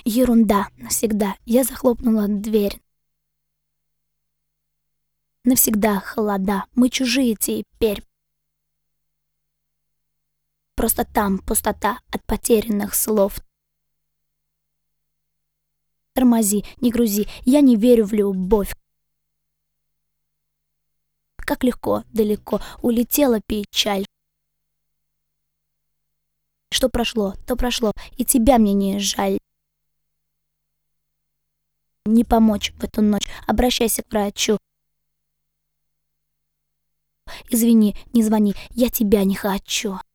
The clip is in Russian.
Ерунда, навсегда. Я захлопнула дверь. Навсегда холода. Мы чужие теперь. Просто там пустота от потерянных слов. Тормози, не грузи, я не верю в любовь. Как легко, далеко улетела печаль. Что прошло, то прошло, и тебя мне не жаль. Не помочь в эту ночь, обращайся к врачу. Извини, не звони, я тебя не хочу.